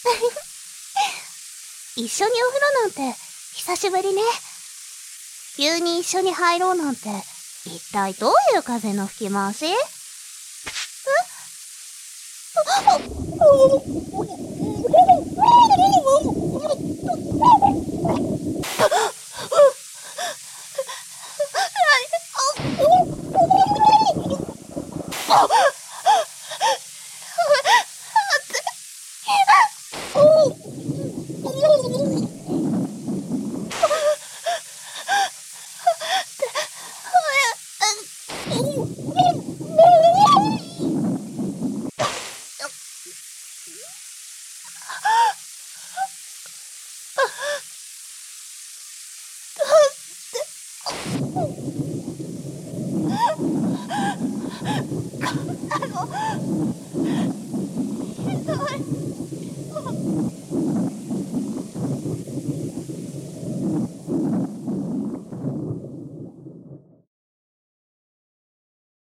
一緒にお風呂なんて久しぶりね。急に一緒に入ろうなんて、一体どういう風の吹き回し？